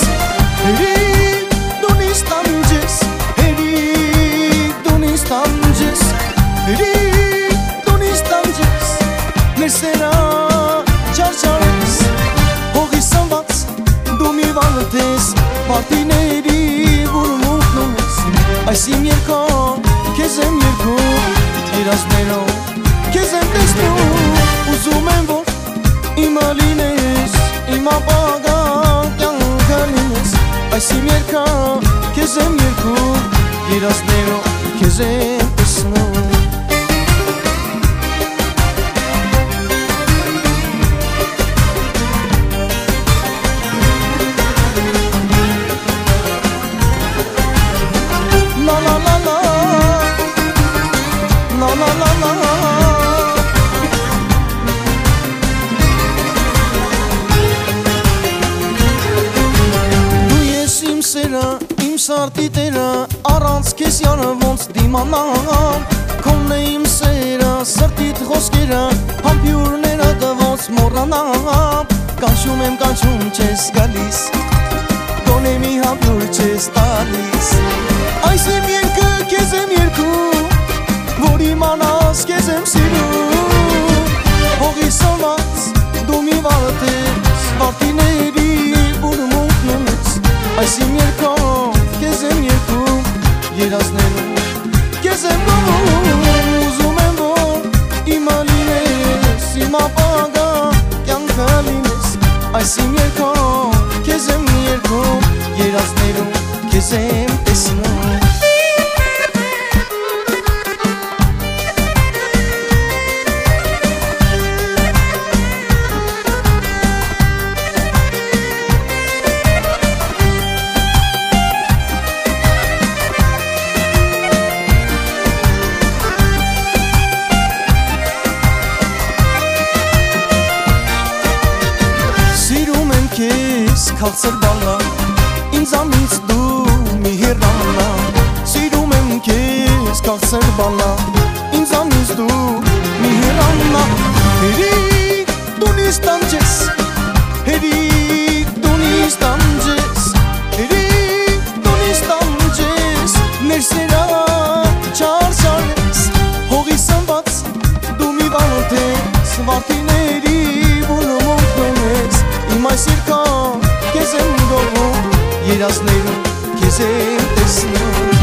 Heri dunis tamjes, heri dunis tamjes, heri dunis tamjes. Nersera çarçares, hogi samvats, dumi valtes, partineri vurmuknunes. Aysim yerka, kezem yerku, tirazmero, kezem tesnu. Uzumem vor, imalines, ima baga, yankalines. Aysim yerka, kezem yerku, tirazmero, kezem tesnu. Իմ սարտի տերը առանց քեզ յանը ոնց դիմանամ Քոնն է իմ սերը, սրտիդ խոսքերը Համբյուրները ոնց մոռանամ Կանչում եմ, կանչում չես գալիս Գոնե մի համբյուր չես տալիս Այս իմ երկը քեզ եմ երգում Որ իմանաս քեզ եմ սիրում Հողի սոված դու մի վարդ ես Վարդիների բուրմունքն ունես Այս իմ երկը Երազներում կեզ եմ գովում Ուզում եմ որ իմանինես Իմ ապագա կյանքը լինես Այս իմ երկում կեզ եմ երգում Երազներում կեզ եմ տեսնում Քաղցր բալա, ինձանից դու մի հեռանա Սիրում եմ քեզ քաղցր բալա, ինձանից դու մի հեռանա Հերի դունիս տանջես, հերի դունիս տանջես Հերի դունիս տանջես, ներսերա չարչարես Հողի սնված դու մի վարդ ես, վարդիների բուրմունքն ես Իմ այս երկան Կեզ եմ գովում, երազներում կեզ եմ տեսնում